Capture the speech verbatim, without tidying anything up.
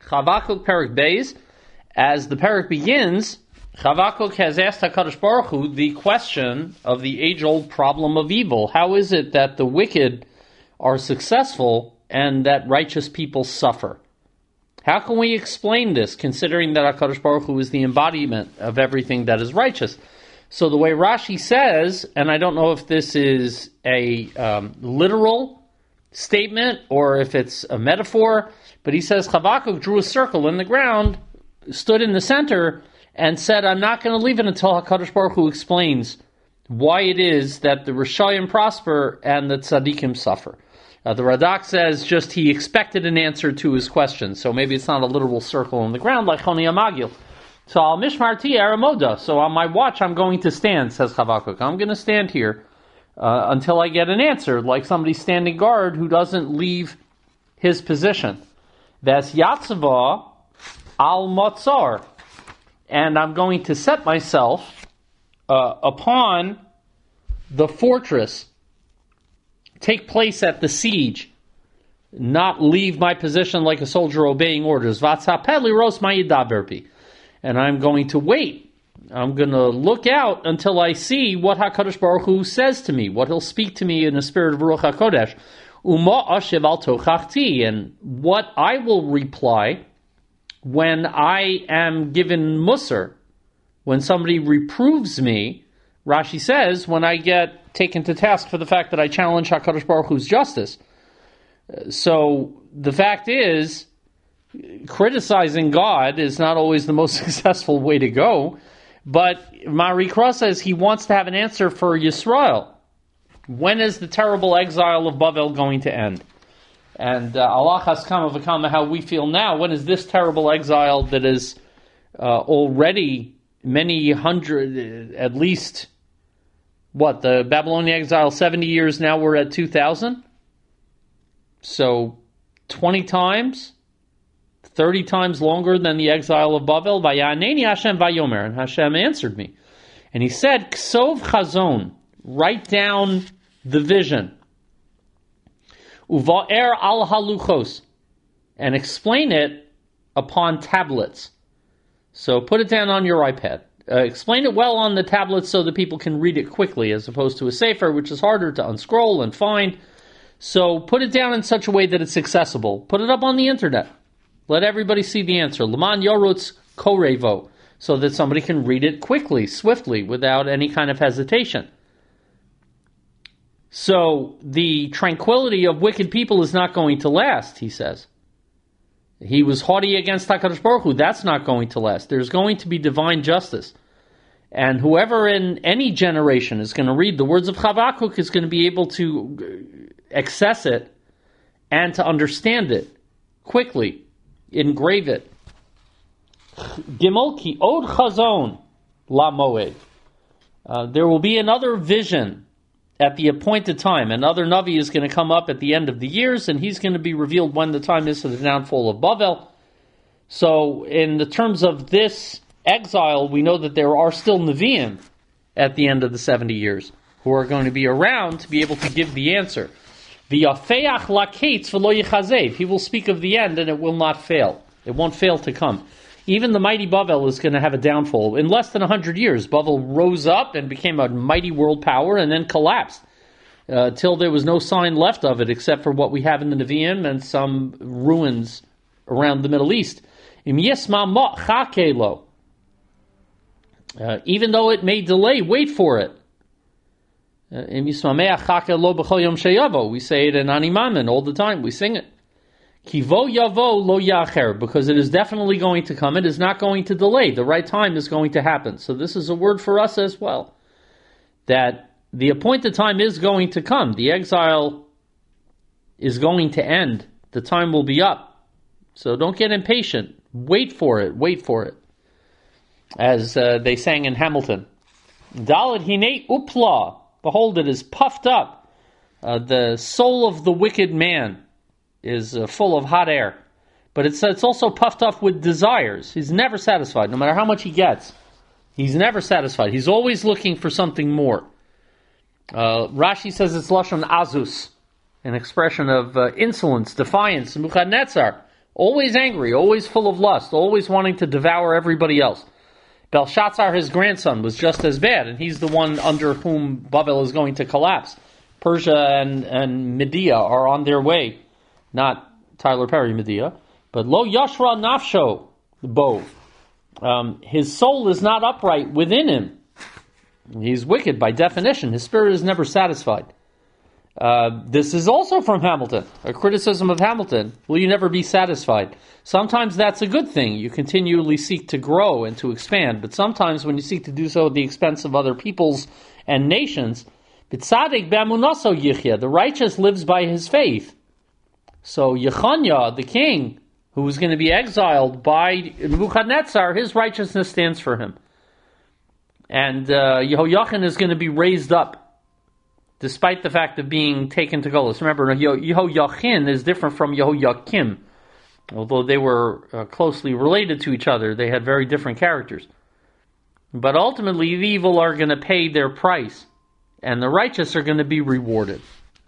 Chavakuk Perik Beis, as the Perik begins, Chavakuk has asked HaKadosh Baruch Hu the question of the age-old problem of evil. How is it that the wicked are successful and that righteous people suffer? How can we explain this, considering that HaKadosh Baruch Hu is the embodiment of everything that is righteous? So the way Rashi says, and I don't know if this is a um, literal statement or if it's a metaphor, but he says Chavakuk drew a circle in the ground, stood in the center, and said, I'm not going to leave it until HaKadosh Baruch Hu explains why it is that the Rishayim prosper and the Tzaddikim suffer. Uh, the Radak says just he expected an answer to his question, so maybe it's not a literal circle in the ground like Choni Amagil. So al mishmarti aramoda. So on my watch I'm going to stand, says Chavakuk. I'm going to stand here uh, until I get an answer, like somebody standing guard who doesn't leave his position. That's yatzava al motzar. And I'm going to set myself uh, upon the fortress, take place at the siege, not leave my position like a soldier obeying orders. Vatzapeli ros mayidaberbi. And I'm going to wait. I'm going to look out until I see what HaKadosh Baruch Hu says to me, what he'll speak to me in the spirit of Ruach HaKodesh. Uma ashev al tochachti, and what I will reply when I am given musar, when somebody reproves me. Rashi says, when I get taken to task for the fact that I challenge HaKadosh Baruch Hu's justice. So the fact is, criticizing God is not always the most successful way to go, but Marikra says he wants to have an answer for Yisrael. When is the terrible exile of Bavel going to end? And uh, Allah has come of a how we feel now. When is this terrible exile that is uh, already many hundred, at least, what, the Babylonian exile, seventy years now, we're at two thousand? So, twenty times, thirty times longer than the exile of Bavel. Vayaneni Hashem vayomer, and Hashem answered me. And he said, Ksov chazon, write down the vision. Uva'er al haluchos, and explain it upon tablets. So put it down on your iPad. Uh, explain it well on the tablets so that people can read it quickly, as opposed to a sefer, which is harder to unscroll and find. So put it down in such a way that it's accessible. Put it up on the internet. Let everybody see the answer. Laman yorutz korevo, so that somebody can read it quickly, swiftly, without any kind of hesitation. So the tranquility of wicked people is not going to last, he says. He was haughty against HaKadosh Baruch Hu. That's not going to last. There's going to be divine justice. And whoever in any generation is going to read the words of Chavakuk is going to be able to access it and to understand it quickly, engrave it. Gimel ki od chazon la moed. Uh, there will be another vision at the appointed time. Another Navi is going to come up at the end of the years, and he's going to be revealed when the time is for the downfall of Bavel. So, in the terms of this exile, we know that there are still Nevi'im at the end of the seventy years who are going to be around to be able to give the answer. V'yafeach laketz v'lo yichazev. He will speak of the end, and it will not fail. It won't fail to come. Even the mighty Bavel is going to have a downfall. In less than one hundred years, Bavel rose up and became a mighty world power and then collapsed uh, till there was no sign left of it except for what we have in the Nevi'im and some ruins around the Middle East. Im yisma ma chakelo. Uh, even though it may delay, wait for it. Im yisma mea chakelo b'chol yom sheyavo. We say it in Animamin all the time. We sing it. Kivo yavo lo yacher, because it is definitely going to come. It is not going to delay. The right time is going to happen. So this is a word for us as well, that the appointed time is going to come. The exile is going to end. The time will be up. So don't get impatient. Wait for it. Wait for it. As uh, they sang in Hamilton. Daled hine upla. Behold, it is puffed up. Uh, the soul of the wicked man is uh, full of hot air. But it's, it's also puffed up with desires. He's never satisfied, no matter how much he gets. He's never satisfied. He's always looking for something more. Uh, Rashi says it's Lashon Azus, an expression of uh, insolence, defiance, Nebuchadnezzar. Always angry, always full of lust, always wanting to devour everybody else. Belshazzar, his grandson, was just as bad, and he's the one under whom Babel is going to collapse. Persia and, and Media are on their way. Not Tyler Perry Media, but Lo Yashra Nafsho, Bo. Um, his soul is not upright within him. He's wicked by definition. His spirit is never satisfied. Uh, this is also from Hamilton, a criticism of Hamilton. Will you never be satisfied? Sometimes that's a good thing. You continually seek to grow and to expand, but sometimes when you seek to do so at the expense of other peoples and nations, B'tzadik b'amunaso yichya, the righteous lives by his faith. So Yechanya, the king, who was going to be exiled by Nebuchadnezzar, his righteousness stands for him. And uh, Yehoiachin is going to be raised up, despite the fact of being taken to Golus. Remember, Yehoiachin is different from Yehoiakim. Although they were uh, closely related to each other, they had very different characters. But ultimately, the evil are going to pay their price, and the righteous are going to be rewarded.